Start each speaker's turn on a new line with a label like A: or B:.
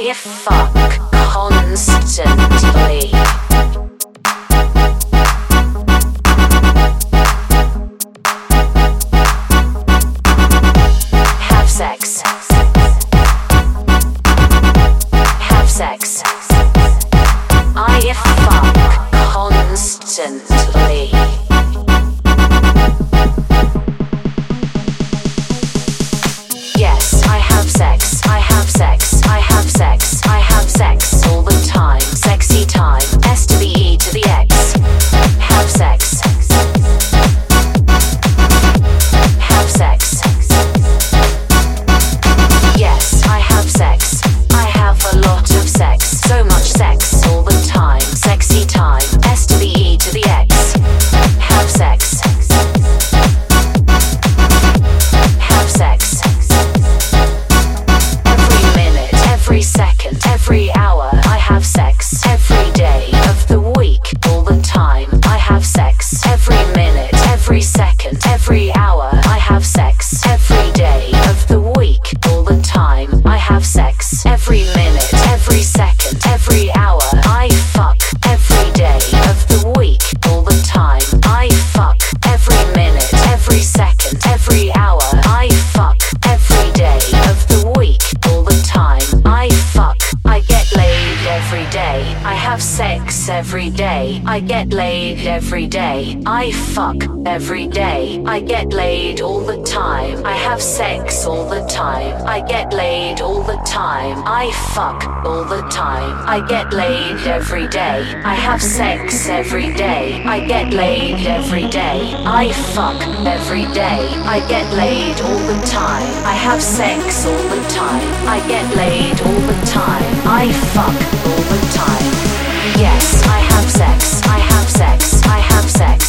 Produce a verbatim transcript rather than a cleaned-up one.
A: I fuck constantly. Have sex. Have sex. I fuck constantly. Yes, I have sex. I have sex. I have sex. I have sex all the time. Sexy time. S to the E to the X. Have sex. Have sex. Yes, I have sex. I have a lot of sex. So much sex all the time. Sexy time. S to the E to the X. Have sex. Have sex. Every minute, every second, every hour, I have sex. Every day of the week, all the time, I have sex. Every minute, every second, every hour, I have sex. Every day of the week, all the time, I have sex. Every minute, every second, every hour, I fuck. Every day of the week, all the time, I fuck. Every minute, every second, every hour, I fuck. Every day of the week, all the time, I fuck. I get laid every day. I have sex every day. I get laid every day. I fuck every day. I get laid all the time. I have sex all the time. I get laid all the time. I fuck all the time. I get laid every day. I have sex every day. I get laid every day. I fuck every day. I get laid all the time. I have sex all the time. I get laid all the time. I fuck all the time. Yes, I have sex. I have sex. I have sex.